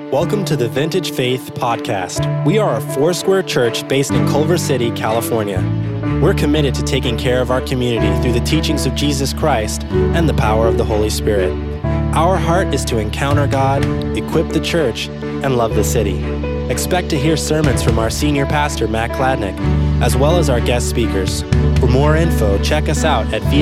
Welcome to the Vintage Faith Podcast. We are a Foursquare church based in Culver City, California. We're committed to taking care of our community through the teachings of Jesus Christ and the power of the Holy Spirit. Our heart is to encounter God, equip the church, and love the city. Expect to hear sermons from our senior pastor, Matt Kladnick, as well as our guest speakers. For more info, check us out at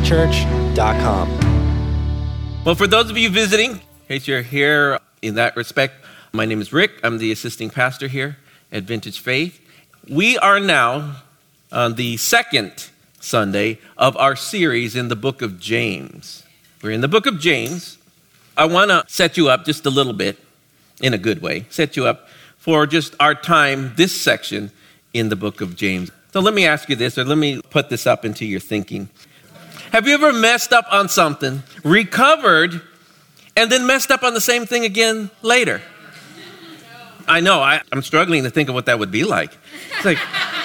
vffchurch.com. Well, for those of you visiting, in case you're here in that respect, my name is Rick. I'm the assisting pastor here at Vintage Faith. We are now on the second Sunday of our series in the book of James. We're in the book of James. I want to set you up just a little bit, in a good way, set you up for just our time, this section in the book of James. So let me ask you this, or let me put this up into your thinking. Have you ever messed up on something, recovered, and then messed up on the same thing again later? I know, I'm struggling to think of what that would be like. It's like,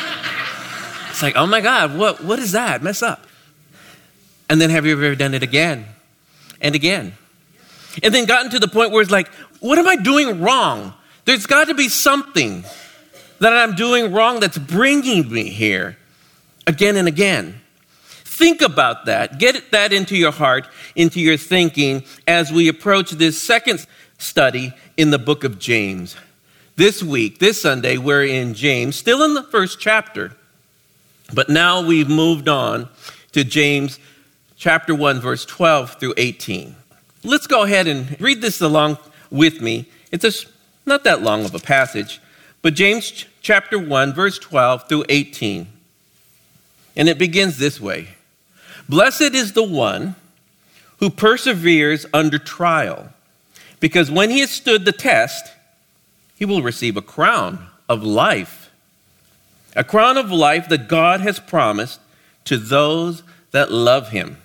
oh my God, what is that? Mess up. And then have you ever done it again and again? And then gotten to the point where it's like, what am I doing wrong? There's got to be something that I'm doing wrong that's bringing me here again and again. Think about that. Get that into your heart, into your thinking as we approach this second study in the book of James. This week, this Sunday, we're in James, still in the first chapter, but now we've moved on to James chapter 1, verse 12 through 18. Let's go ahead and read this along with me. It's not that long of a passage, but James chapter 1, verse 12 through 18. And it begins this way. Blessed is the one who perseveres under trial, because when he has stood the test, he will receive a crown of life. A crown of life that God has promised to those that love him.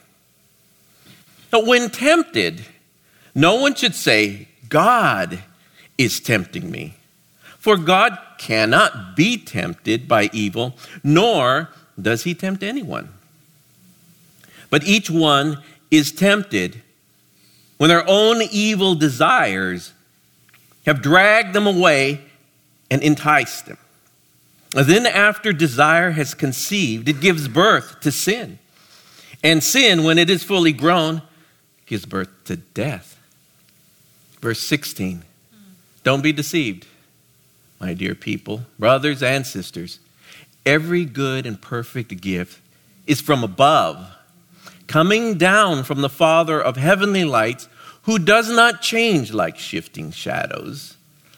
But when tempted, no one should say, God is tempting me. For God cannot be tempted by evil, nor does he tempt anyone. But each one is tempted when their own evil desires have dragged them away and enticed them. And then after desire has conceived, it gives birth to sin. And sin, when it is fully grown, gives birth to death. Verse 16, don't be deceived, my dear people, brothers and sisters. Every good and perfect gift is from above, coming down from the Father of heavenly lights, who does not change like shifting shadows.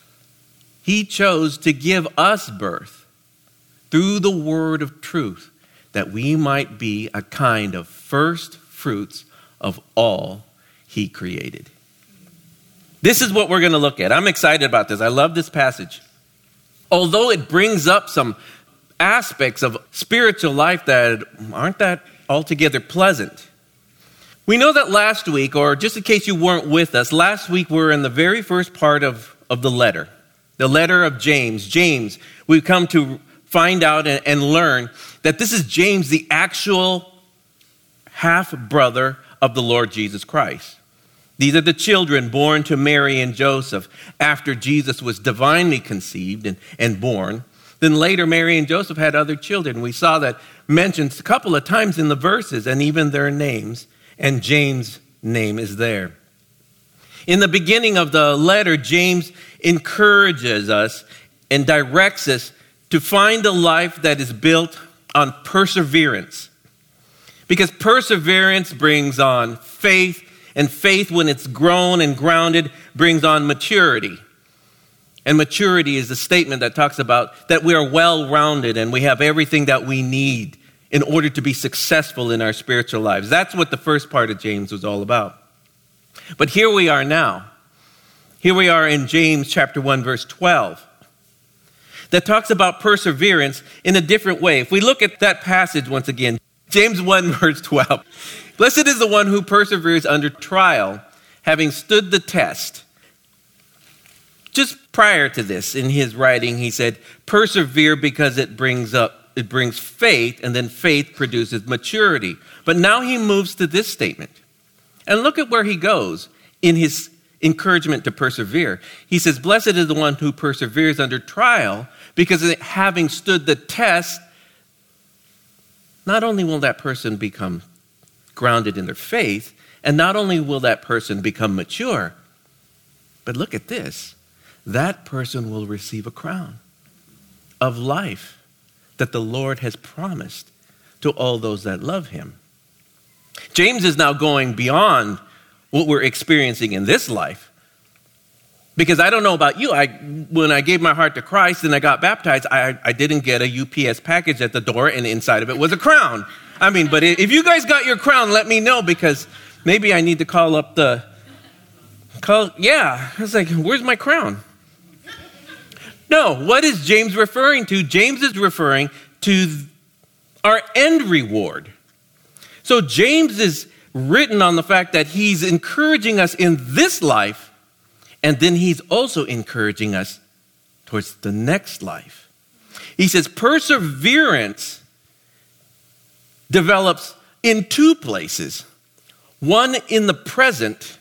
He chose to give us birth through the word of truth, that we might be a kind of first fruits of all he created. This is what we're going to look at. I'm excited about this. I love this passage. Although it brings up some aspects of spiritual life that aren't that altogether pleasant. We know that last week, or just in case you weren't with us, last week we were in the very first part of the letter of James. James, we've come to find out and learn that this is James, the actual half-brother of the Lord Jesus Christ. These are the children born to Mary and Joseph after Jesus was divinely conceived and born. Then later, Mary and Joseph had other children. We saw that mentioned a couple of times in the verses and even their names. And James' name is there. In the beginning of the letter, James encourages us and directs us to find a life that is built on perseverance. Because perseverance brings on faith, and faith, when it's grown and grounded, brings on maturity. And maturity is a statement that talks about that we are well-rounded and we have everything that we need in order to be successful in our spiritual lives. That's what the first part of James was all about. But here we are now. Here we are in James chapter 1, verse 12, that talks about perseverance in a different way. If we look at that passage once again, James 1, verse 12. Blessed is the one who perseveres under trial, having stood the test. Just prior to this, in his writing, he said, persevere because it brings faith, and then faith produces maturity. But now he moves to this statement. And look at where he goes in his encouragement to persevere. He says, blessed is the one who perseveres under trial, because having stood the test, not only will that person become grounded in their faith, and not only will that person become mature, but look at this, that person will receive a crown of life that the Lord has promised to all those that love him. James is now going beyond what we're experiencing in this life. Because I don't know about you, when I gave my heart to Christ and I got baptized, I didn't get a UPS package at the door and inside of it was a crown. I mean, but if you guys got your crown, let me know, because maybe I need to call up yeah. I was like, where's my crown? No, what is James referring to? James is referring to our end reward. So James is written on the fact that he's encouraging us in this life, and then he's also encouraging us towards the next life. He says perseverance develops in two places, one in the present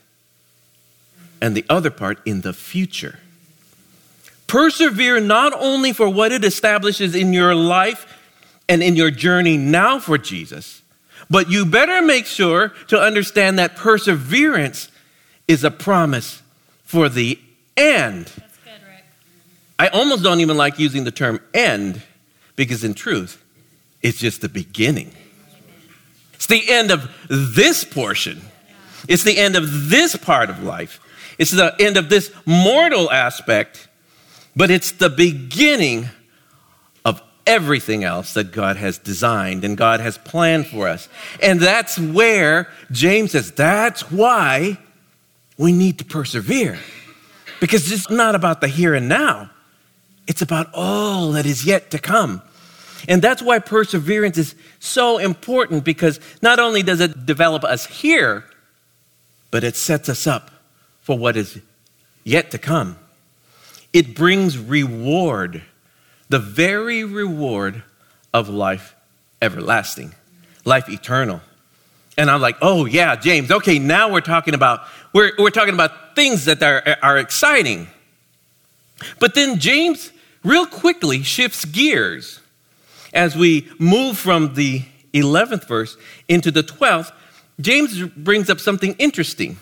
and the other part in the future. Persevere not only for what it establishes in your life and in your journey now for Jesus, but you better make sure to understand that perseverance is a promise for the end. That's good, Rick. I almost don't even like using the term end, because in truth, it's just the beginning. It's the end of this portion. It's the end of this part of life. It's the end of this mortal aspect, but it's the beginning of everything else that God has designed and God has planned for us. And that's where James says, that's why we need to persevere. Because it's not about the here and now. It's about all that is yet to come. And that's why perseverance is so important, because not only does it develop us here, but it sets us up for what is yet to come. It brings reward, the very reward of life everlasting, life eternal. And I'm like, oh yeah, James, okay, now we're talking about things that are exciting. But then James real quickly shifts gears as we move from the 11th verse into the 12th. James brings up something interesting.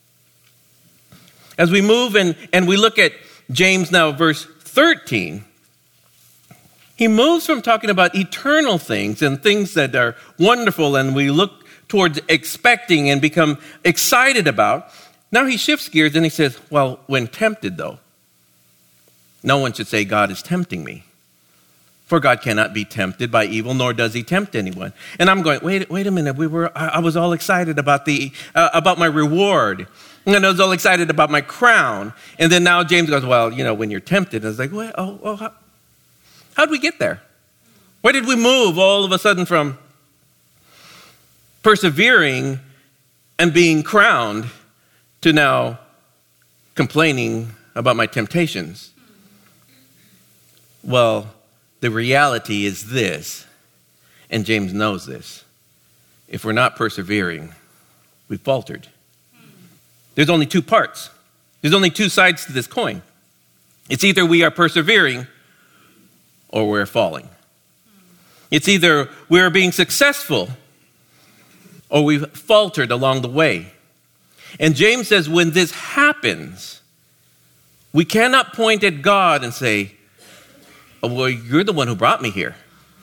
As we move and we look at James now, verse 13, he moves from talking about eternal things and things that are wonderful and we look towards expecting and become excited about. Now he shifts gears and he says, well, when tempted though, no one should say God is tempting me. For God cannot be tempted by evil, nor does he tempt anyone. And I'm going, wait a minute. I was all excited about my reward. And I was all excited about my crown. And then now James goes, well, when you're tempted. I was like, how'd we get there? Why did we move all of a sudden from persevering and being crowned to now complaining about my temptations? Well, the reality is this, and James knows this. If we're not persevering, we've faltered. There's only two parts. There's only two sides to this coin. It's either we are persevering or we're falling. It's either we're being successful or we've faltered along the way. And James says when this happens, we cannot point at God and say, oh, well, you're the one who brought me here.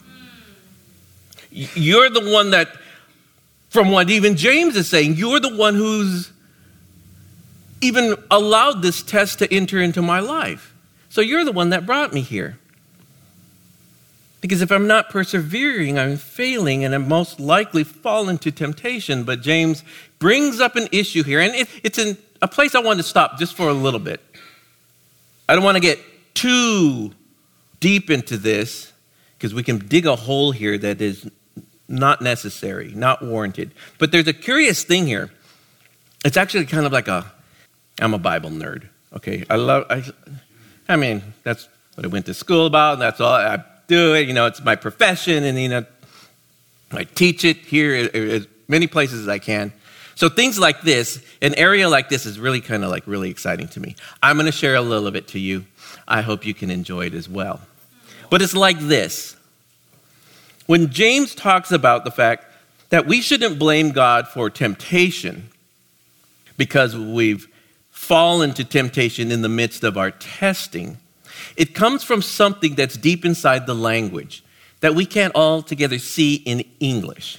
You're the one that, from what even James is saying, you're the one who's even allowed this test to enter into my life. So you're the one that brought me here. Because if I'm not persevering, I'm failing, and I'm most likely fall into temptation. But James brings up an issue here, and it's in a place I want to stop just for a little bit. I don't want to get too deep into this, because we can dig a hole here that is not necessary, not warranted. But there's a curious thing here. It's actually kind of like I'm a Bible nerd, okay? I mean, that's what I went to school about, and that's all I do it. It's my profession, and I teach it here as many places as I can. So things like this, an area like this is really kind of like really exciting to me. I'm going to share a little bit to you. I hope you can enjoy it as well. But it's like this. When James talks about the fact that we shouldn't blame God for temptation because we've fallen to temptation in the midst of our testing, it comes from something that's deep inside the language that we can't altogether see in English.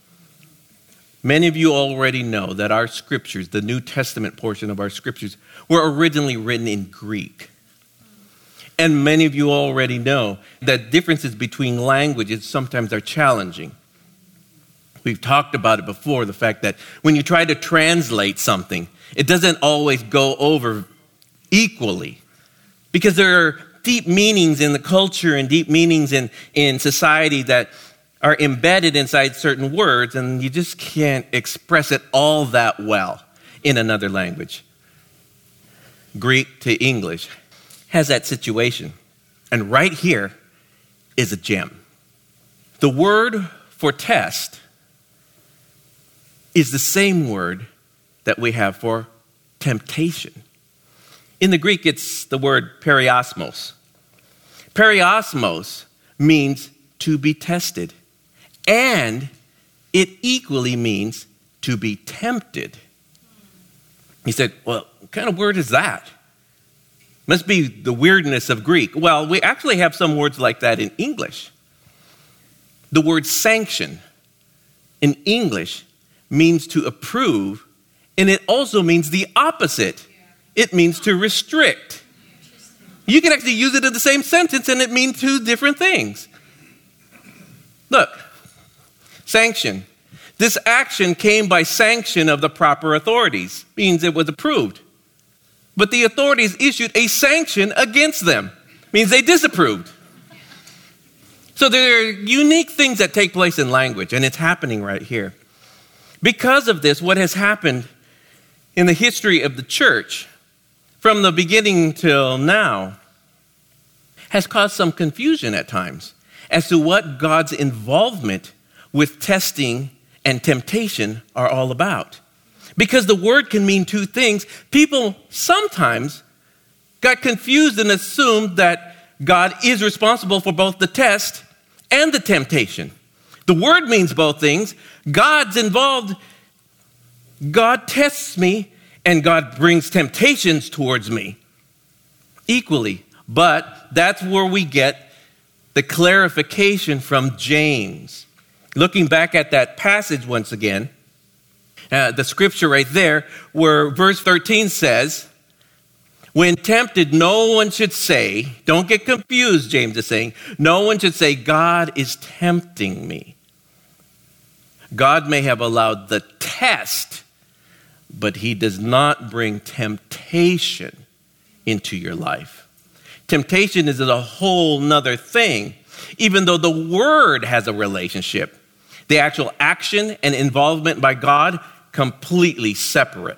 Many of you already know that our scriptures, the New Testament portion of our scriptures, were originally written in Greek. And many of you already know that differences between languages sometimes are challenging. We've talked about it before, the fact that when you try to translate something, it doesn't always go over equally because there are deep meanings in the culture and deep meanings in society that are embedded inside certain words, and you just can't express it all that well in another language. Greek to English has that situation. And right here is a gem. The word for test is the same word that we have for temptation. In the Greek, it's the word periosmos. Periosmos means to be tested. And it equally means to be tempted. He said, well, what kind of word is that? Must be the weirdness of Greek. Well, we actually have some words like that in English. The word sanction in English means to approve, and it also means the opposite. It means to restrict. You can actually use it in the same sentence, and it means two different things. Look. Sanction. This action came by sanction of the proper authorities, means it was approved. But the authorities issued a sanction against them, means they disapproved. So there are unique things that take place in language, and it's happening right here. Because of this, what has happened in the history of the church, from the beginning till now, has caused some confusion at times as to what God's involvement with testing and temptation are all about. Because the word can mean two things, people sometimes got confused and assumed that God is responsible for both the test and the temptation. The word means both things. God's involved. God tests me and God brings temptations towards me equally. But that's where we get the clarification from James. Looking back at that passage once again, the scripture right there where verse 13 says, when tempted, no one should say, don't get confused, James is saying, no one should say, God is tempting me. God may have allowed the test, but he does not bring temptation into your life. Temptation is a whole nother thing, even though the word has a relationship. The actual action and involvement by God, completely separate.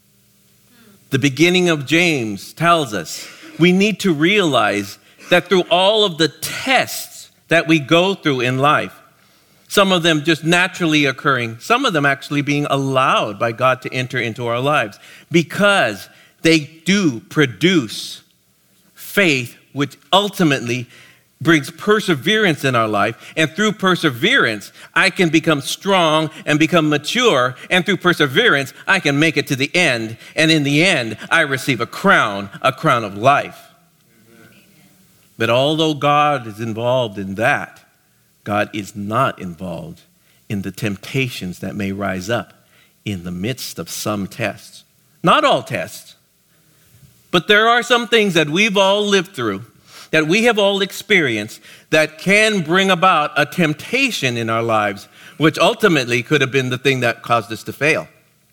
The beginning of James tells us we need to realize that through all of the tests that we go through in life, some of them just naturally occurring, some of them actually being allowed by God to enter into our lives, because they do produce faith, which ultimately brings perseverance in our life. And through perseverance, I can become strong and become mature. And through perseverance, I can make it to the end. And in the end, I receive a crown of life. Amen. But although God is involved in that, God is not involved in the temptations that may rise up in the midst of some tests. Not all tests, but there are some things that we've all lived through, that we have all experienced, that can bring about a temptation in our lives, which ultimately could have been the thing that caused us to fail.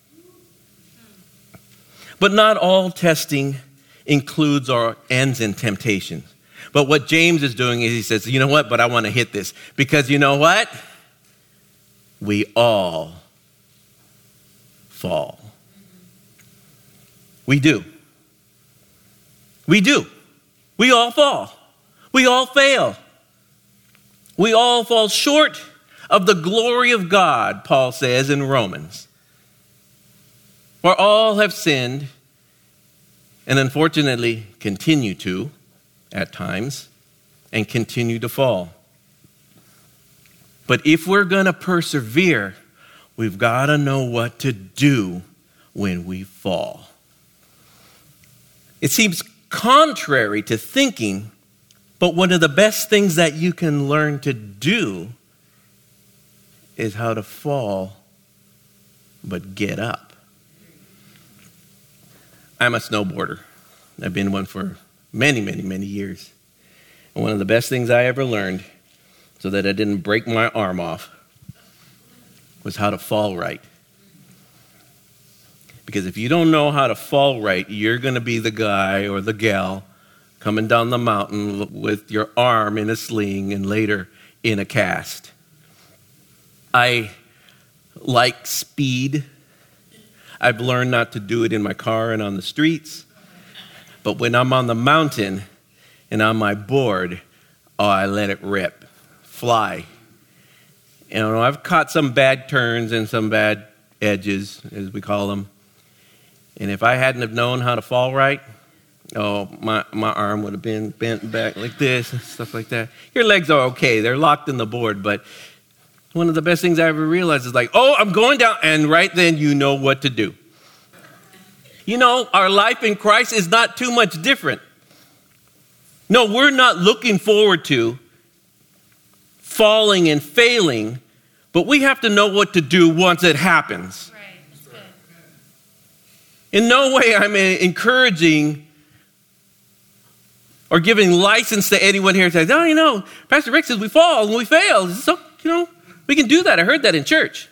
But not all testing includes or ends in temptation. But what James is doing is he says, you know what, but I want to hit this. Because you know what? We all fall. We do. We do. We all fall. We all fail. We all fall short of the glory of God, Paul says in Romans. For all have sinned and unfortunately continue to at times and continue to fall. But if we're going to persevere, we've got to know what to do when we fall. It seems contrary to thinking, but one of the best things that you can learn to do is how to fall, but get up. I'm a snowboarder. I've been one for many, many, many years. And one of the best things I ever learned, so that I didn't break my arm off, was how to fall right. Because if you don't know how to fall right, you're going to be the guy or the gal coming down the mountain with your arm in a sling and later in a cast. I like speed. I've learned not to do it in my car and on the streets. But when I'm on the mountain and on my board, I let it rip, fly. You know, I've caught some bad turns and some bad edges, as we call them. And if I hadn't have known how to fall right, my arm would have been bent back like this and stuff like that. Your legs are okay. They're locked in the board. But one of the best things I ever realized is like, I'm going down. And right then you know what to do. You know, our life in Christ is not too much different. No, we're not looking forward to falling and failing, but we have to know what to do once it happens. Right, that's good. In no way I'm encouraging or giving license to anyone here to say, you know, Pastor Rick says we fall and we fail. So, you know, we can do that. I heard that in church.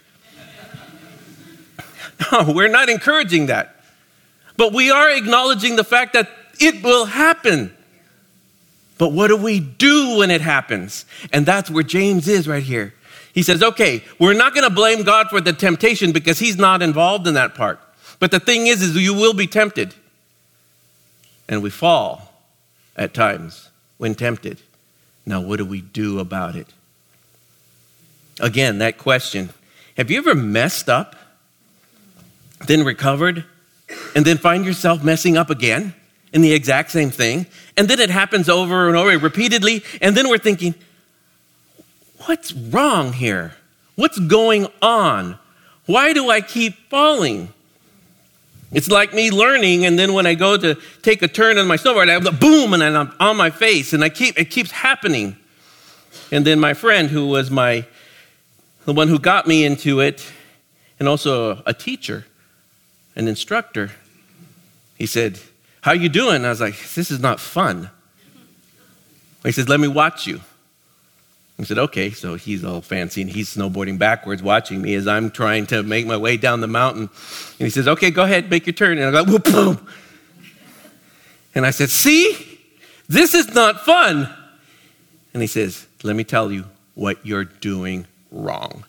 No, we're not encouraging that. But we are acknowledging the fact that it will happen. But what do we do when it happens? And that's where James is right here. He says, okay, we're not going to blame God for the temptation because he's not involved in that part. But the thing is you will be tempted. And we fall at times when tempted. Now, what do we do about it? Again, that question. Have you ever messed up, then recovered, and then find yourself messing up again in the exact same thing? And then it happens over and over repeatedly. And then we're thinking, what's wrong here? What's going on? Why do I keep falling? It's like me learning, and then when I go to take a turn on my snowboard, I have the boom, and I'm on my face, and it keeps happening. And then my friend, who was the one who got me into it, and also a teacher, an instructor, he said, how you doing? I was like, this is not fun. He said, let me watch you. I said, okay. So he's all fancy and he's snowboarding backwards watching me as I'm trying to make my way down the mountain. And he says, okay, go ahead, make your turn. And I go, whoop, boom. And I said, see, this is not fun. And he says, let me tell you what you're doing wrong.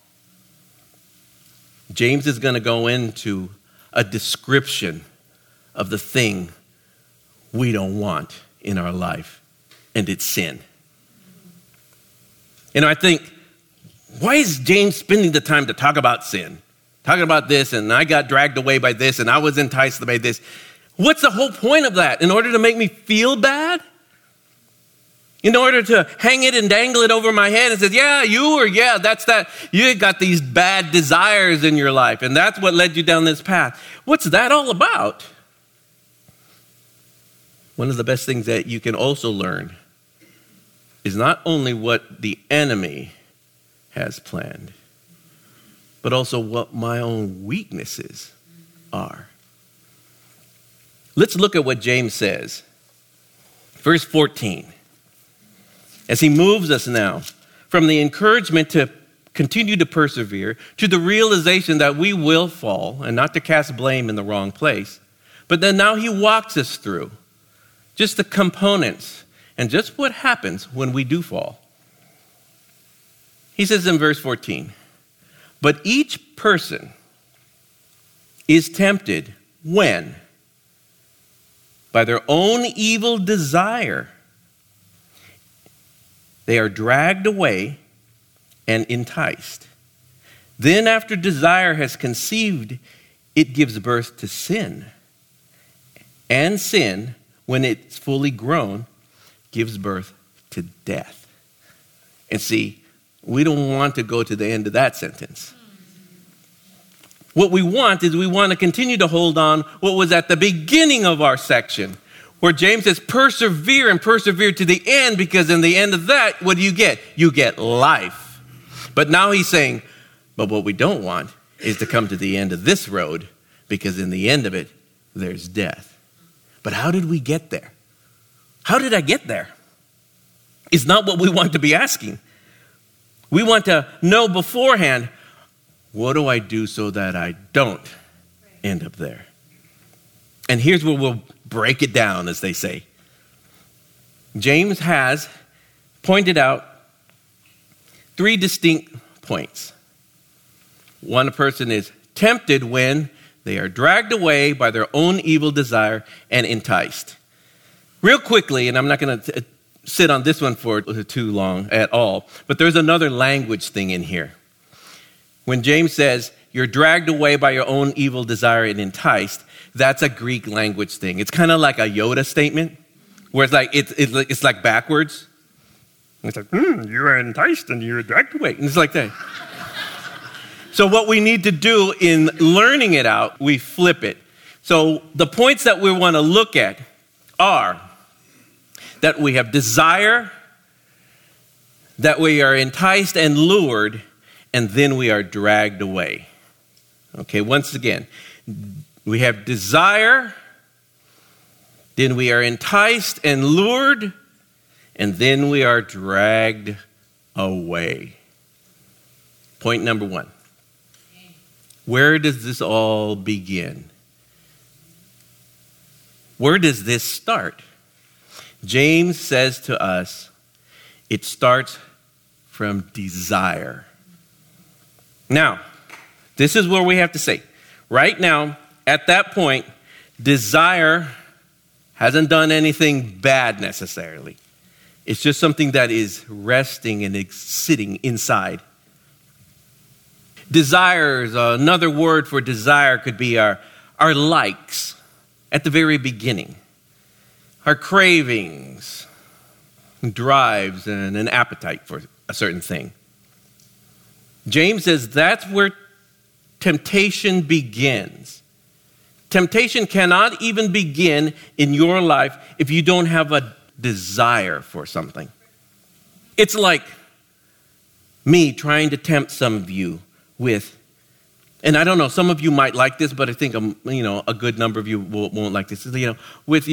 James is going to go into a description of the thing we don't want in our life, and it's sin. You know, I think, why is James spending the time to talk about sin? Talking about this, and I got dragged away by this, and I was enticed by this. What's the whole point of that? In order to make me feel bad? In order to hang it and dangle it over my head and say, that's that. You got these bad desires in your life, and that's what led you down this path. What's that all about? One of the best things that you can also learn is not only what the enemy has planned, but also what my own weaknesses are. Let's look at what James says. Verse 14. As he moves us now from the encouragement to continue to persevere to the realization that we will fall and not to cast blame in the wrong place. But then now he walks us through just the components and just what happens when we do fall. He says in verse 14, but each person is tempted when, by their own evil desire, they are dragged away and enticed. Then after desire has conceived, it gives birth to sin. And sin, when it's fully grown, gives birth to death. And see, we don't want to go to the end of that sentence. What we want is we want to continue to hold on what was at the beginning of our section, where James says, persevere and persevere to the end, because in the end of that, what do you get? You get life. But now he's saying, but what we don't want is to come to the end of this road, because in the end of it, there's death. But how did we get there? How did I get there? It's not what we want to be asking. We want to know beforehand, what do I do so that I don't end up there? And here's where we'll break it down, as they say. James has pointed out 3 distinct points. One person is tempted when they are dragged away by their own evil desire and enticed. Real quickly, and I'm not going to sit on this one for too long at all, but there's another language thing in here. When James says, you're dragged away by your own evil desire and enticed, that's a Greek language thing. It's kind of like a Yoda statement, where it's like it's like backwards. It's like, you are enticed and you're dragged away. And it's like that. So what we need to do in learning it out, we flip it. So the points that we want to look at are that we have desire, that we are enticed and lured, and then we are dragged away. Okay, once again, we have desire, then we are enticed and lured, and then we are dragged away. Point number 1. Where does this all begin? Where does this start? James says to us, it starts from desire. Now, this is where we have to say, right now, at that point, desire hasn't done anything bad necessarily. It's just something that is resting and sitting inside. Desires, another word for desire could be our likes at the very beginning. Our cravings, drives, and an appetite for a certain thing. James says that's where temptation begins. Temptation cannot even begin in your life if you don't have a desire for something. It's like me trying to tempt some of you with, and I don't know, some of you might like this, but I think a good number of you won't like this. With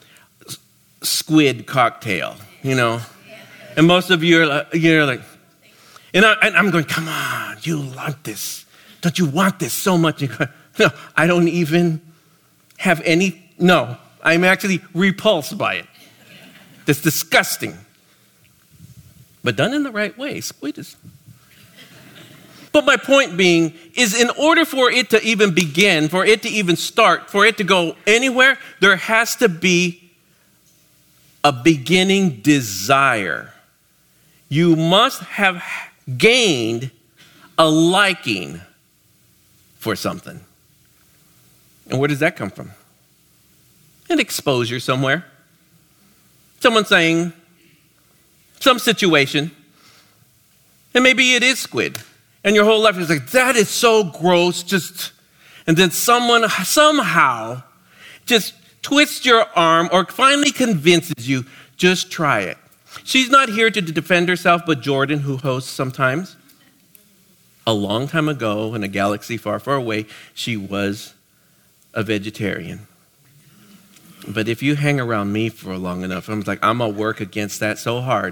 squid cocktail, and most of you are like, and I'm going, come on, you like this? Don't you want this so much? You go, no, I don't even have any. No, I'm actually repulsed by it. It's disgusting. But done in the right way, squid is. But my point being is, in order for it to even begin, for it to even start, for it to go anywhere, there has to be a beginning desire. You must have gained a liking for something. And where does that come from? An exposure somewhere. Someone saying, some situation, and maybe it is squid. And your whole life is like, that is so gross, and then someone somehow just twists your arm or finally convinces you, just try it. She's not here to defend herself, but Jordan, who hosts sometimes. A long time ago, in a galaxy far, far away, she was a vegetarian. But if you hang around me for long enough, I'm going to work against that so hard.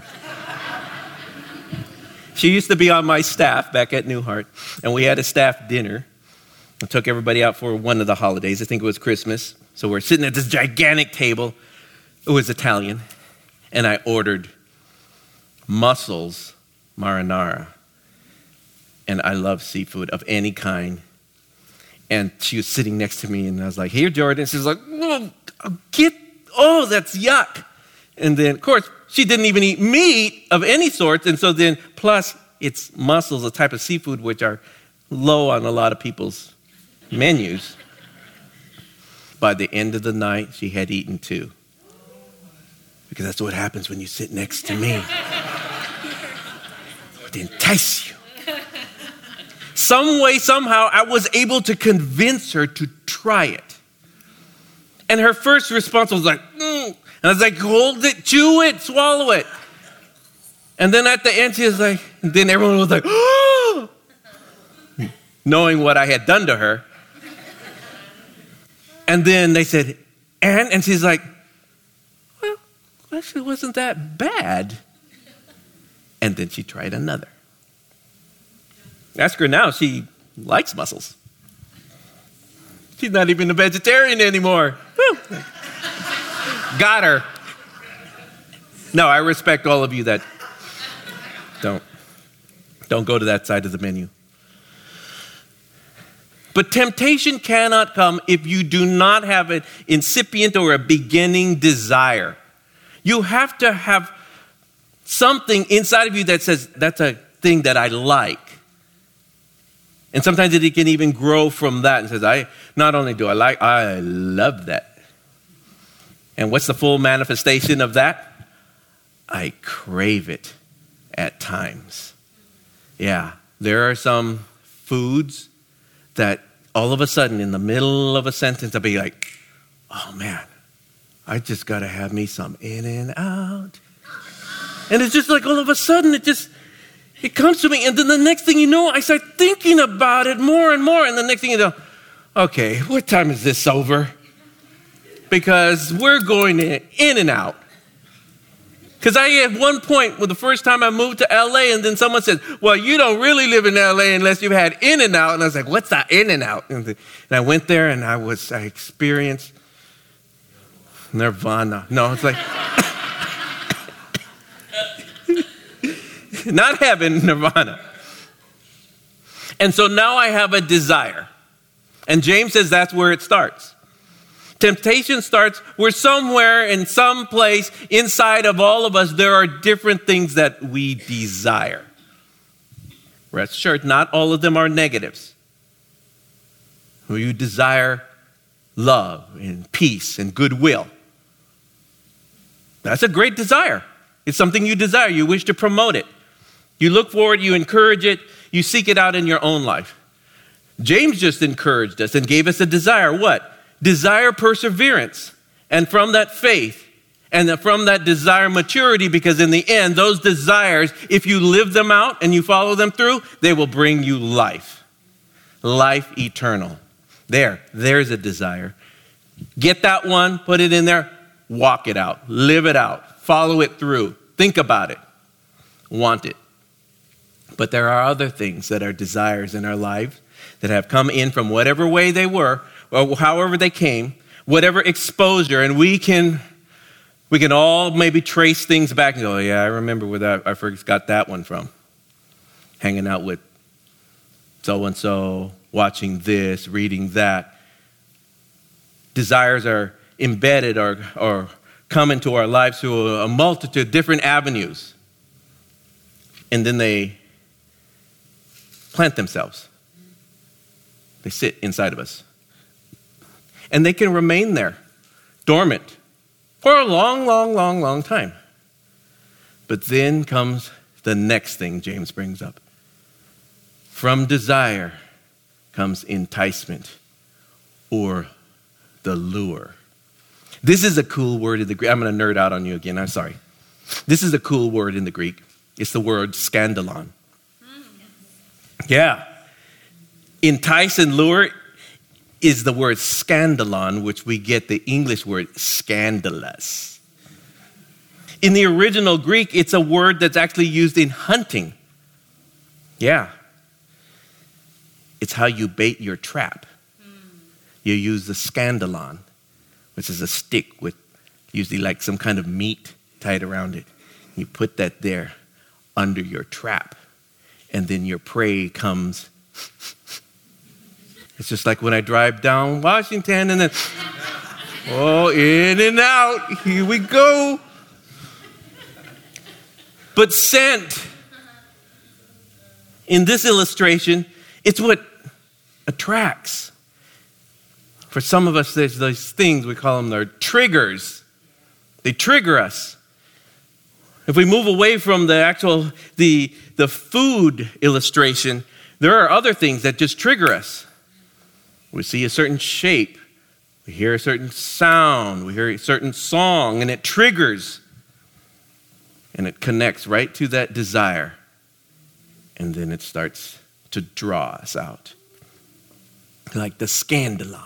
She used to be on my staff back at New Heart, and we had a staff dinner. I took everybody out for one of the holidays. I think it was Christmas. So we're sitting at this gigantic table. It was Italian. And I ordered mussels marinara. And I love seafood of any kind. And she was sitting next to me, and I was like, here, Jordan. She's like, that's yuck. And then, of course, she didn't even eat meat of any sort. And so then, plus, it's mussels, a type of seafood which are low on a lot of people's menus. By the end of the night, she had eaten 2. Because that's what happens when you sit next to me. To entice you. Some way, somehow, I was able to convince her to try it. And her first response was like, And I was like, hold it, chew it, swallow it. And then at the end, she was like, and then everyone was like, oh! Knowing what I had done to her. And then they said, and she's like, well, actually wasn't that bad. And then she tried another. Ask her now, she likes mussels. She's not even a vegetarian anymore. Woo. Got her. No, I respect all of you that don't go to that side of the menu. But temptation cannot come if you do not have an incipient or a beginning desire. You have to have something inside of you that says, that's a thing that I like. And sometimes it can even grow from that and says, not only do I like, I love that. And what's the full manifestation of that? I crave it at times. Yeah, there are some foods that all of a sudden in the middle of a sentence, I'll be like, oh man, I just got to have me some In-N-Out. And it's just like all of a sudden it comes to me. And then the next thing you know, I start thinking about it more and more. And the next thing you know, okay, what time is this over? Because we're going to In-N-Out. Because I at one point, the first time I moved to LA, and then someone said, well, you don't really live in LA unless you've had In-N-Out. And I was like, what's that In-N-Out? And I went there and I experienced nirvana. No, it's like, not heaven, nirvana. And so now I have a desire. And James says that's where it starts. Temptation starts where somewhere in some place inside of all of us, there are different things that we desire. Rest assured, not all of them are negatives. You desire love and peace and goodwill. That's a great desire. It's something you desire. You wish to promote it. You look for it, you encourage it, you seek it out in your own life. James just encouraged us and gave us a desire. What? Desire perseverance, and from that faith, and from that desire maturity, because in the end, those desires, if you live them out and you follow them through, they will bring you life. Life eternal. There's a desire. Get that one, put it in there, walk it out, live it out, follow it through, think about it, want it. But there are other things that are desires in our lives that have come in from whatever way they were, or however they came, whatever exposure, and we can all maybe trace things back and go, yeah, I remember where that I first got that one from. Hanging out with so-and-so, watching this, reading that. Desires are embedded or come into our lives through a multitude of different avenues. And then they plant themselves. They sit inside of us. And they can remain there, dormant, for a long, long, long, long time. But then comes the next thing James brings up. From desire comes enticement or the lure. This is a cool word in the Greek. I'm going to nerd out on you again. I'm sorry. This is a cool word in the Greek. It's the word scandalon. Yeah. Entice and lure is the word scandalon, which we get the English word scandalous. In the original Greek, it's a word that's actually used in hunting. Yeah. It's how you bait your trap. You use the scandalon, which is a stick with usually like some kind of meat tied around it. You put that there under your trap, and then your prey comes. It's just like when I drive down Washington and then, in and out, here we go. But scent, in this illustration, it's what attracts. For some of us, there's those things, we call them their triggers. They trigger us. If we move away from the food illustration, there are other things that just trigger us. We see a certain shape. We hear a certain sound. We hear a certain song, and it triggers. And it connects right to that desire. And then it starts to draw us out. Like the scandalon.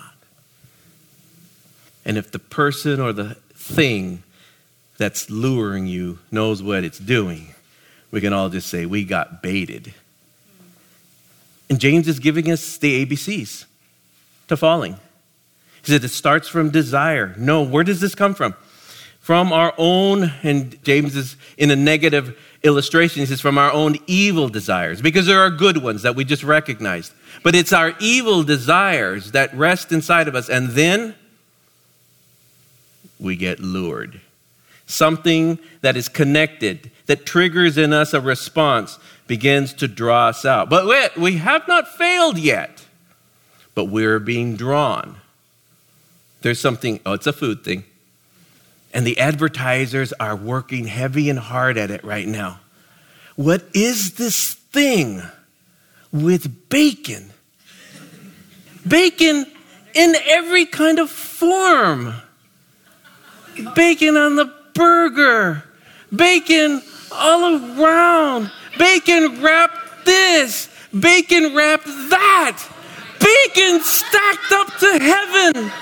And if the person or the thing that's luring you knows what it's doing, we can all just say, we got baited. And James is giving us the ABCs to falling. He said it starts from desire. No, where does this come from? From our own, and James is in a negative illustration, he says from our own evil desires, because there are good ones that we just recognized. But it's our evil desires that rest inside of us, and then we get lured. Something that is connected, that triggers in us a response, begins to draw us out. But wait, we have not failed yet, but we're being drawn. There's something, it's a food thing. And the advertisers are working heavy and hard at it right now. What is this thing with bacon? Bacon in every kind of form. Bacon on the burger. Bacon all around. Bacon wrapped this. Bacon wrapped that. Bacon stacked up to heaven.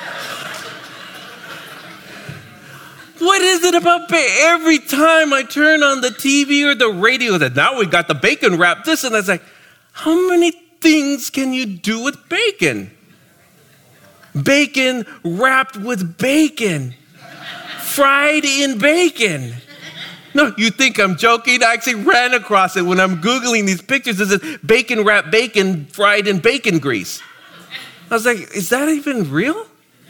What is it about bacon? Every time I turn on the TV or the radio, that now we got the bacon wrapped this, and I was like, how many things can you do with bacon? Bacon wrapped with bacon. Fried in bacon. No, you think I'm joking? I actually ran across it when I'm Googling these pictures. It says bacon wrapped bacon fried in bacon grease. I was like, is that even real?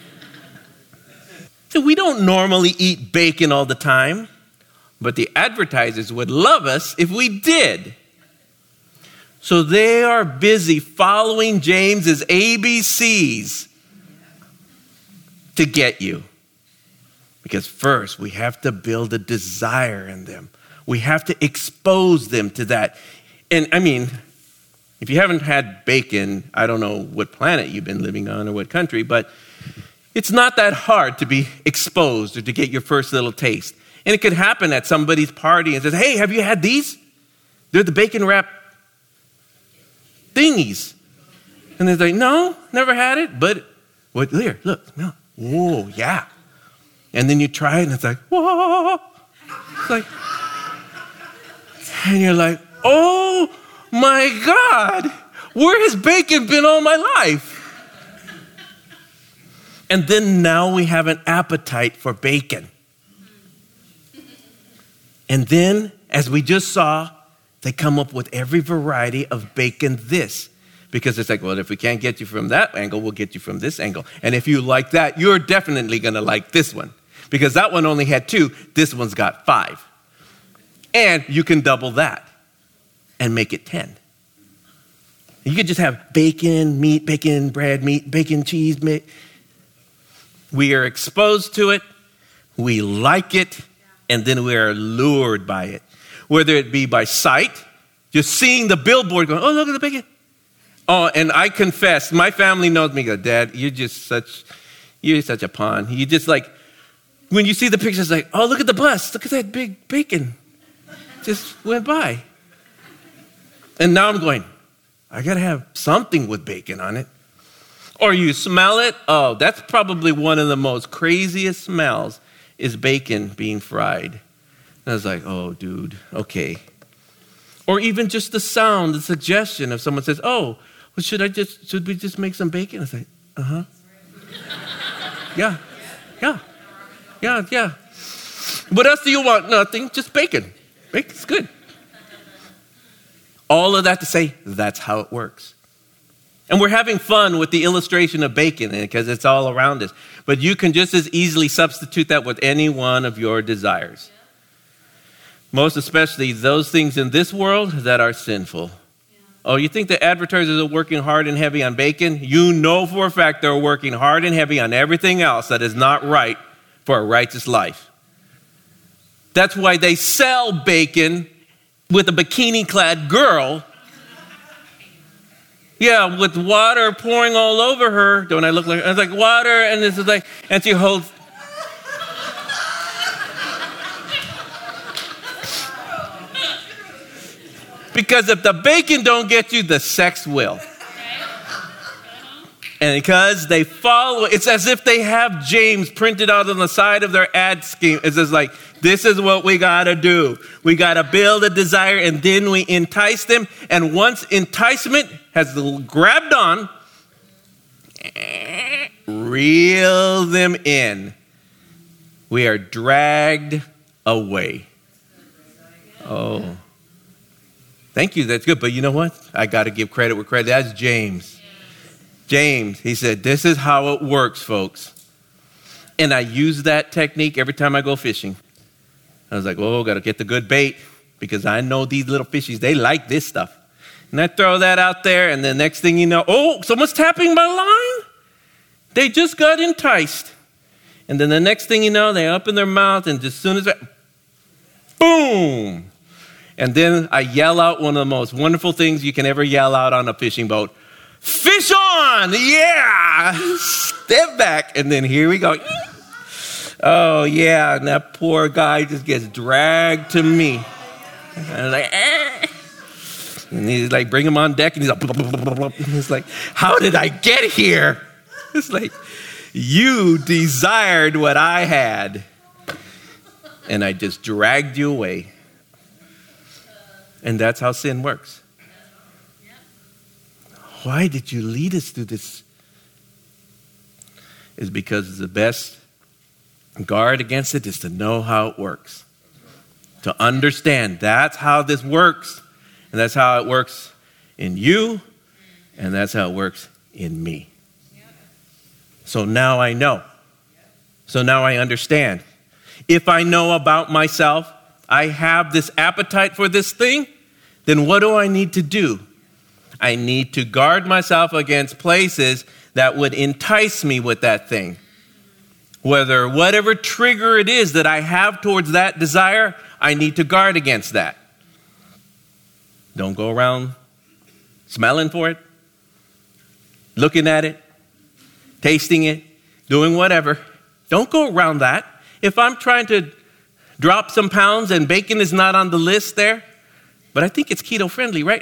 So we don't normally eat bacon all the time, but the advertisers would love us if we did. So they are busy following James's ABCs to get you. Because first, we have to build a desire in them. We have to expose them to that. And I mean, if you haven't had bacon, I don't know what planet you've been living on or what country, but it's not that hard to be exposed or to get your first little taste. And it could happen at somebody's party and says, hey, have you had these? They're the bacon wrap thingies. And they're like, no, never had it. But what? Here, look, no. Whoa, yeah. And then you try it and it's like, whoa. It's like, and you're like, oh my God, where has bacon been all my life? And then now we have an appetite for bacon. And then, as we just saw, they come up with every variety of bacon this. Because it's like, well, if we can't get you from that angle, we'll get you from this angle. And if you like that, you're definitely going to like this one. Because that one only had 2, this one's got 5. And you can double that and make it 10. You could just have bacon, meat, bacon, bread, meat, bacon, cheese, meat. We are exposed to it, we like it, and then we are lured by it. Whether it be by sight, just seeing the billboard going, oh, look at the bacon. Oh, and I confess, my family knows me, go, Dad, you're such a pawn. You just like, when you see the pictures, like, oh, look at the bus. Look at that big bacon. Just went by. And now I'm going, I got to have something with bacon on it. Or you smell it. Oh, that's probably one of the most craziest smells is bacon being fried. And I was like, oh, dude, okay. Or even just the sound, the suggestion of someone says, oh, well, should we just make some bacon? I was like, uh-huh. Yeah. What else do you want? Nothing, just bacon. Bacon's good. All of that to say, that's how it works. And we're having fun with the illustration of bacon because it's all around us. But you can just as easily substitute that with any one of your desires. Most especially those things in this world that are sinful. Oh, you think the advertisers are working hard and heavy on bacon? You know for a fact they're working hard and heavy on everything else that is not right for a righteous life. That's why they sell bacon with a bikini-clad girl. Yeah, with water pouring all over her. Don't I look like, I was like, water, and this is like, and she holds. Because if the bacon don't get you, the sex will. And because they follow, it's as if they have James printed out on the side of their ad scheme. It's just like, this is what we got to do. We got to build a desire, and then we entice them. And once enticement has grabbed on, reel them in. We are dragged away. Oh. Thank you, that's good. But you know what? I got to give credit where credit. That's James. James, he said, this is how it works, folks. And I use that technique every time I go fishing. I was like, oh, got to get the good bait because I know these little fishies, they like this stuff. And I throw that out there, and the next thing you know, oh, someone's tapping my line. They just got enticed. And then the next thing you know, they open their mouth, and as soon as that, boom. And then I yell out one of the most wonderful things you can ever yell out on a fishing boat. Fish on! Yeah! Step back. And then here we go. Oh, yeah. And that poor guy just gets dragged to me. And I'm like, eh. And he's like, bring him on deck. And he's like, blah, blah, blah, blah. And he's like, how did I get here? It's like, you desired what I had. And I just dragged you away. And that's how sin works. Why did you lead us through this? It's because the best guard against it is to know how it works. To understand that's how this works. And that's how it works in you. And that's how it works in me. So now I know. So now I understand. If I know about myself, I have this appetite for this thing, then what do I need to do? I need to guard myself against places that would entice me with that thing. Whatever trigger it is that I have towards that desire, I need to guard against that. Don't go around smelling for it, looking at it, tasting it, doing whatever. Don't go around that. If I'm trying to drop some pounds and bacon is not on the list there, but I think it's keto friendly, right?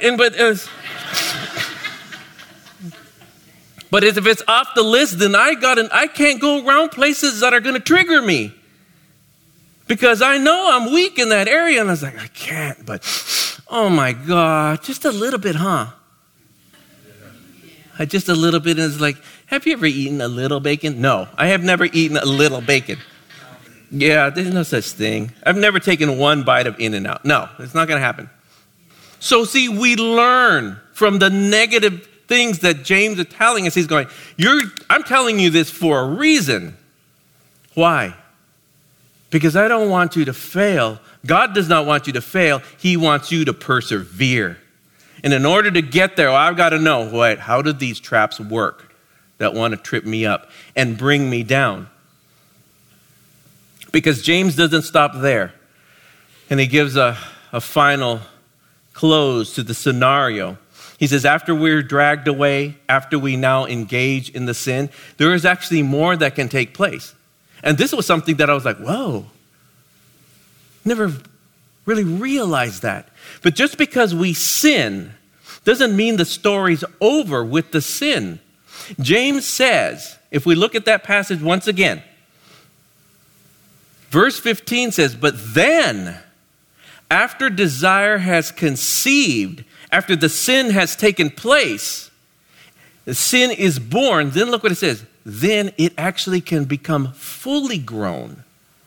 But if it's off the list, then I can't go around places that are going to trigger me. Because I know I'm weak in that area. And I was like, I can't, but oh my God, just a little bit, huh? Just a little bit. And it's like, have you ever eaten a little bacon? No, I have never eaten a little bacon. Yeah, there's no such thing. I've never taken one bite of In-N-Out. No, it's not going to happen. So see, we learn from the negative things that James is telling us. He's going, I'm telling you this for a reason. Why? Because I don't want you to fail. God does not want you to fail. He wants you to persevere. And in order to get there, I've got to know, how do these traps work that want to trip me up and bring me down? Because James doesn't stop there. And he gives a final close to the scenario. He says, after we're dragged away, after we now engage in the sin, there is actually more that can take place. And this was something that I was like, whoa, never really realized that. But just because we sin doesn't mean the story's over with the sin. James says, if we look at that passage once again, verse 15 says, but then, after desire has conceived, after the sin has taken place, the sin is born, then look what it says, then it actually can become fully grown.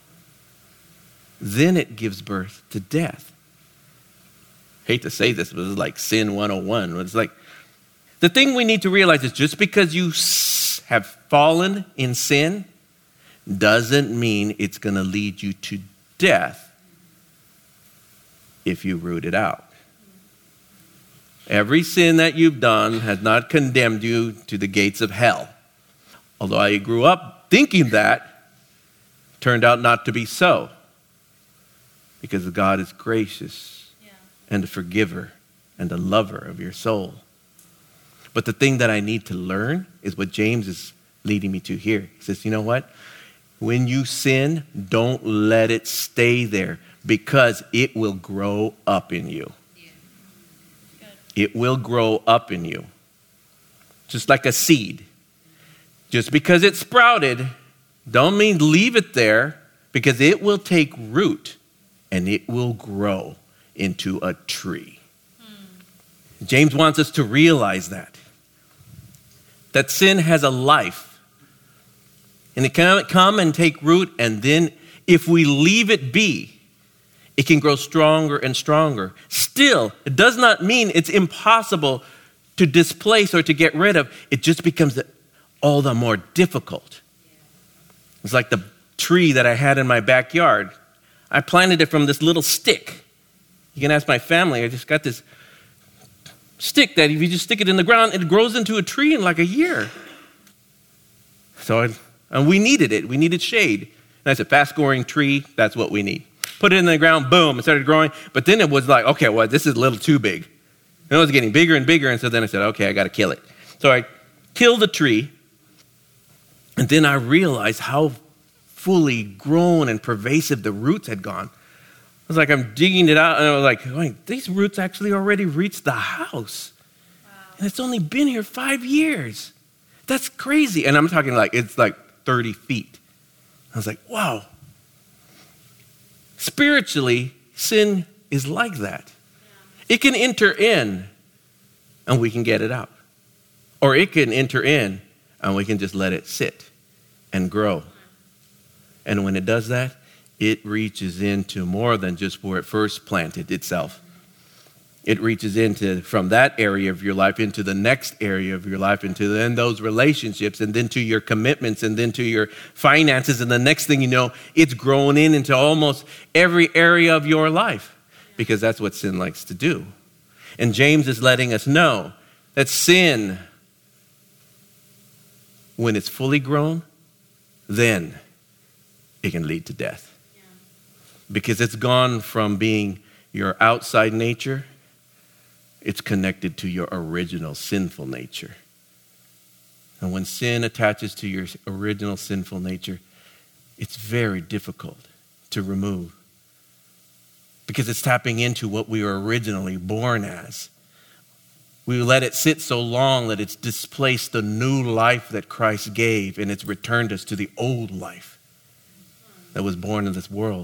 Then it gives birth to death. Hate to say this, but it's like sin 101. It's like, the thing we need to realize is just because you have fallen in sin doesn't mean it's going to lead you to death if you root it out. Every sin that you've done has not condemned you to the gates of hell. Although I grew up thinking that, turned out not to be so. Because God is gracious and a forgiver and a lover of your soul. But the thing that I need to learn is what James is leading me to here. He says, you know what? When you sin, don't let it stay there because it will grow up in you. It will grow up in you. Just like a seed. Just because it sprouted, don't mean leave it there, because it will take root and it will grow into a tree. James wants us to realize that sin has a life. And it can come and take root, and then if we leave it be, it can grow stronger and stronger. Still, it does not mean it's impossible to displace or to get rid of. It just becomes all the more difficult. It's like the tree that I had in my backyard. I planted it from this little stick. You can ask my family. I just got this stick that if you just stick it in the ground, it grows into a tree in like a year. And we needed it. We needed shade. And I said, fast-growing tree, that's what we need. Put it in the ground, boom, it started growing. But then it was like, okay, well, this is a little too big. And it was getting bigger and bigger. And so then I said, okay, I got to kill it. So I killed the tree. And then I realized how fully grown and pervasive the roots had gone. I was like, I'm digging it out. And I was like, wait, these roots actually already reached the house. Wow. And it's only been here 5 years. That's crazy. And I'm talking like, it's like 30 feet. I was like, wow. Spiritually, sin is like that. It can enter in and we can get it out. Or it can enter in and we can just let it sit and grow. And when it does that, it reaches into more than just where it first planted itself. It reaches into from that area of your life into the next area of your life, into then those relationships, and then to your commitments, and then to your finances. And the next thing you know, it's grown into almost every area of your life, because that's what sin likes to do. And James is letting us know that sin, when it's fully grown, then it can lead to death. Yeah. Because it's gone from being your outside nature, it's connected to your original sinful nature. And when sin attaches to your original sinful nature, it's very difficult to remove. Because it's tapping into what we were originally born as. We let it sit so long that it's displaced the new life that Christ gave, and it's returned us to the old life that was born in this world.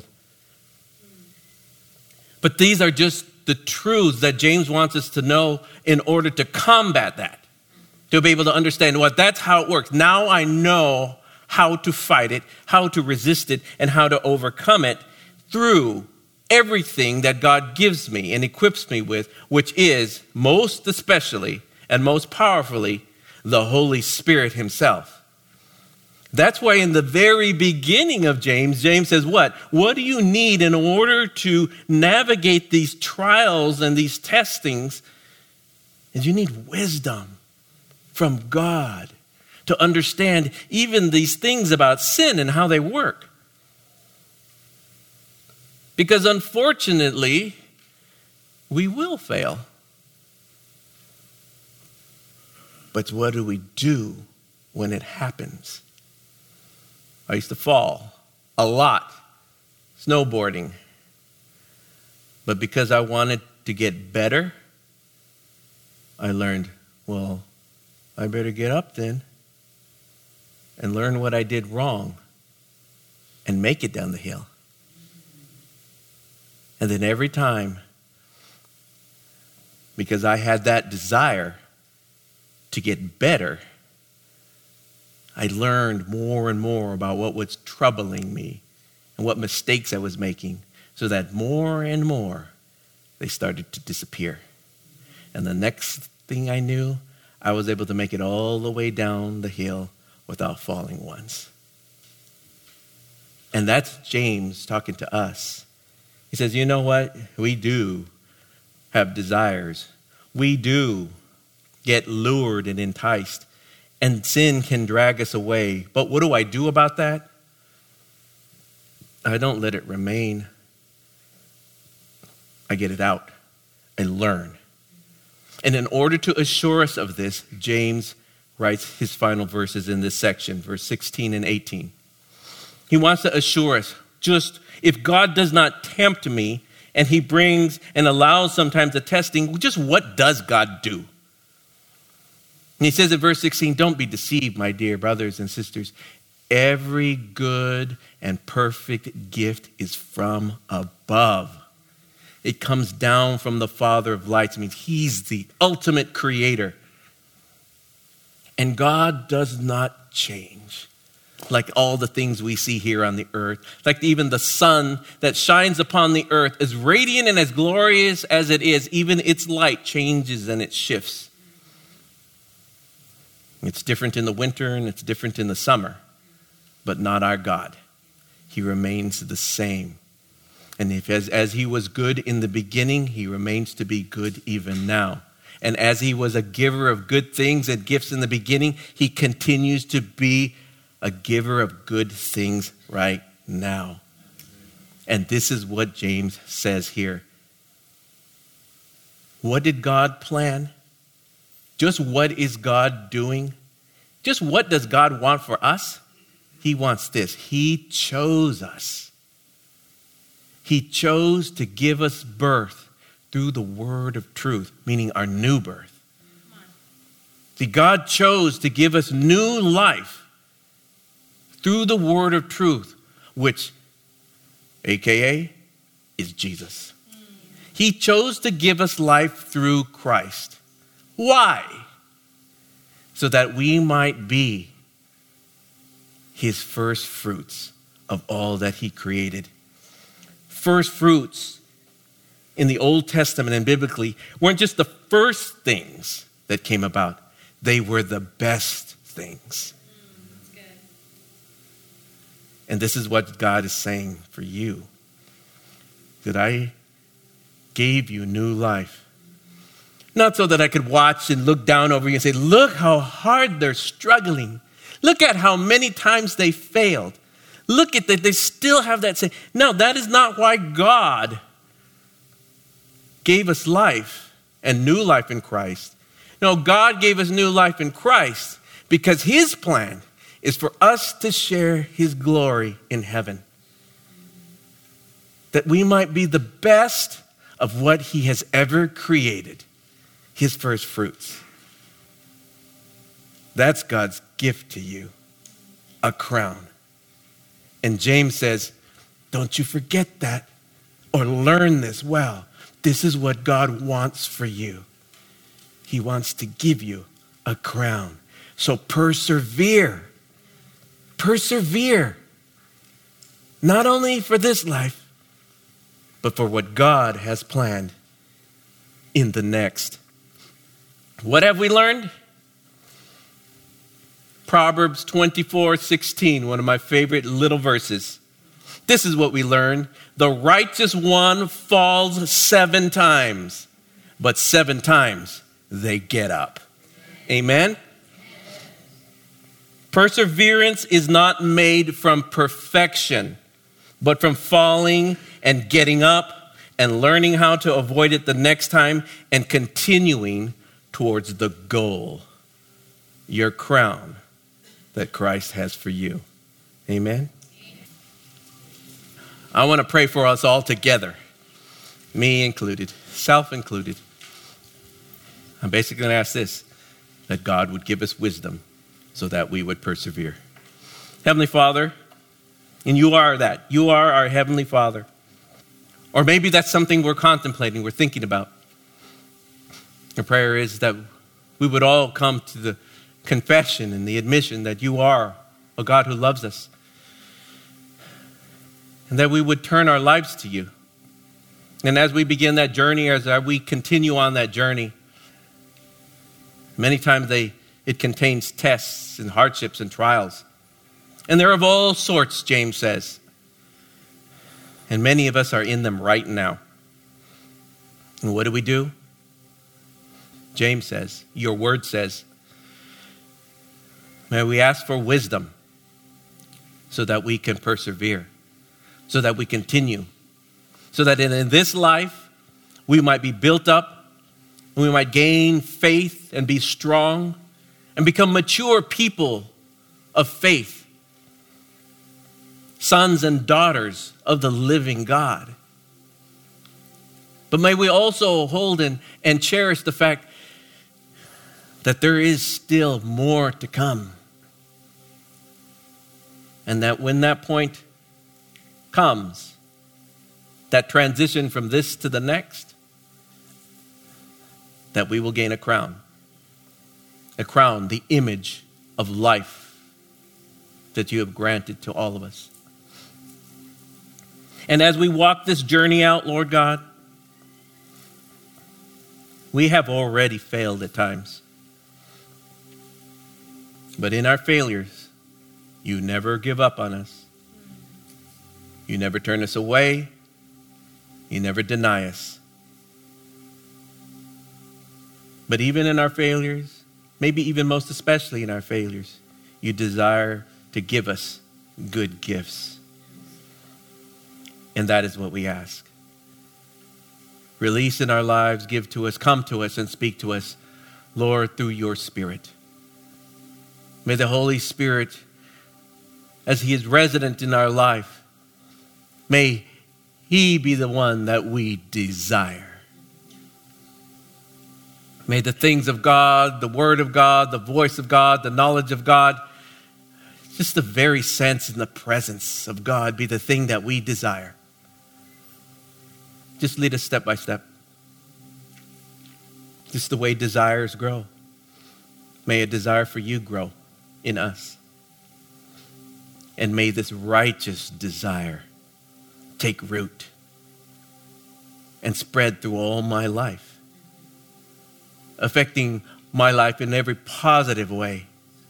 But these are just the truths that James wants us to know in order to combat that, to be able to understand what that's how it works. Now I know how to fight it, how to resist it, and how to overcome it through everything that God gives me and equips me with, which is most especially and most powerfully the Holy Spirit himself. That's why in the very beginning of James says what? What do you need in order to navigate these trials and these testings? And you need wisdom from God to understand even these things about sin and how they work. Because unfortunately, we will fail. But what do we do when it happens? I used to fall a lot, snowboarding. But because I wanted to get better, I learned, well, I better get up then and learn what I did wrong and make it down the hill. And then every time, because I had that desire to get better, I learned more and more about what was troubling me and what mistakes I was making, so that more and more they started to disappear. And the next thing I knew, I was able to make it all the way down the hill without falling once. And that's James talking to us. He says, you know what? We do have desires. We do get lured and enticed, and sin can drag us away. But what do I do about that? I don't let it remain. I get it out. I learn. And in order to assure us of this, James writes his final verses in this section, verse 16 and 18. He wants to assure us, just if God does not tempt me, and he brings and allows sometimes the testing, just what does God do? And he says in verse 16, don't be deceived, my dear brothers and sisters. Every good and perfect gift is from above. It comes down from the Father of lights. It means he's the ultimate creator. And God does not change. Like all the things we see here on the earth, like even the sun that shines upon the earth, as radiant and as glorious as it is, even its light changes and it shifts. It's different in the winter and it's different in the summer, but not our God. He remains the same. And if as he was good in the beginning, he remains to be good even now. And as he was a giver of good things and gifts in the beginning, he continues to be a giver of good things right now. And this is what James says here. What did God plan? Just what is God doing? Just what does God want for us? He wants this. He chose us. He chose to give us birth through the word of truth, meaning our new birth. See, God chose to give us new life through the word of truth, which, AKA, is Jesus. He chose to give us life through Christ. Why? So that we might be his first fruits of all that he created. First fruits in the Old Testament and biblically weren't just the first things that came about. They were the best things. And this is what God is saying for you. That I gave you new life. Not so that I could watch and look down over you and say, look how hard they're struggling. Look at how many times they failed. Look at that, they still have that same. No, that is not why God gave us life and new life in Christ. No, God gave us new life in Christ because his plan is for us to share his glory in heaven. That we might be the best of what he has ever created, his first fruits. That's God's gift to you, a crown. And James says, don't you forget that or learn this well. This is what God wants for you. He wants to give you a crown. So persevere. Persevere. Not only for this life, but for what God has planned in the next. What have we learned? Proverbs 24:16, one of my favorite little verses. This is what we learn. The righteous one falls 7 times, but 7 times they get up. Amen? Perseverance is not made from perfection, but from falling and getting up and learning how to avoid it the next time and continuing towards the goal, your crown that Christ has for you. Amen? I want to pray for us all together, me included, self included. I'm basically going to ask this, that God would give us wisdom so that we would persevere. Heavenly Father, and you are that. You are our Heavenly Father. Or maybe that's something we're contemplating, we're thinking about. Your prayer is that we would all come to the confession and the admission that you are a God who loves us. And that we would turn our lives to you. And as we begin that journey, as we continue on that journey, many times it contains tests and hardships and trials. And they're of all sorts, James says. And many of us are in them right now. And what do? James says, your word says. May we ask for wisdom so that we can persevere, so that we continue, so that in this life we might be built up, we might gain faith and be strong and become mature people of faith, sons and daughters of the living God. But may we also hold and cherish the fact that there is still more to come. And that when that point comes, that transition from this to the next, that we will gain a crown. A crown, the image of life that you have granted to all of us. And as we walk this journey out, Lord God, we have already failed at times. But in our failures, you never give up on us. You never turn us away. You never deny us. But even in our failures, maybe even most especially in our failures, you desire to give us good gifts. And that is what we ask. Release in our lives, give to us, come to us and speak to us, Lord, through your Spirit. May the Holy Spirit, as he is resident in our life, may he be the one that we desire. May the things of God, the word of God, the voice of God, the knowledge of God, just the very sense and the presence of God be the thing that we desire. Just lead us step by step. Just the way desires grow. May a desire for you grow in us. And may this righteous desire take root and spread through all my life, affecting my life in every positive way.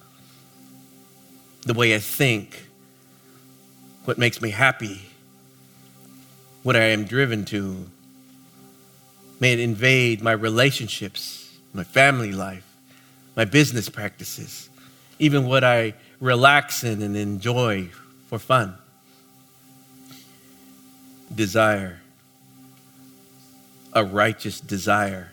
The way I think, what makes me happy, what I am driven to. May it invade my relationships, my family life, my business practices, even what I relax in and enjoy for fun. Desire, a righteous desire.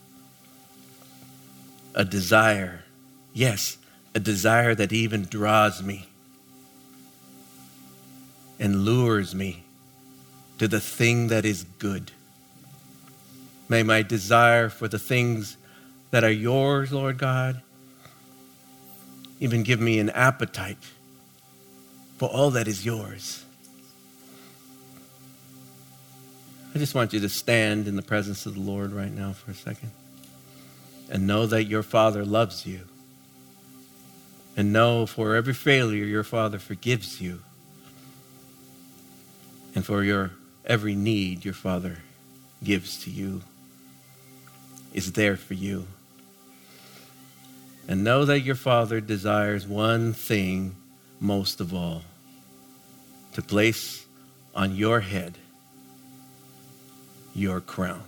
A desire, yes, a desire that even draws me and lures me to the thing that is good. May my desire for the things that are yours, Lord God, even give me an appetite for all that is yours. I just want you to stand in the presence of the Lord right now for a second and know that your Father loves you. And know for every failure, your Father forgives you. And for your every need, your Father gives to you, is there for you. And know that your Father desires one thing most of all, to place on your head your crown.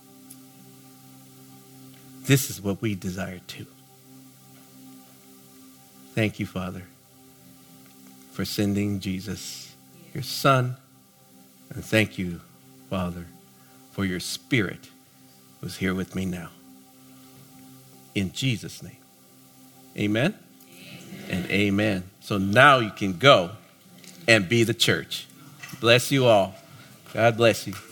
This is what we desire too. Thank you, Father, for sending Jesus, your Son. And thank you, Father, for your Spirit who's here with me now. In Jesus' name, amen, and amen. So now you can go and be the church. Bless you all. God bless you.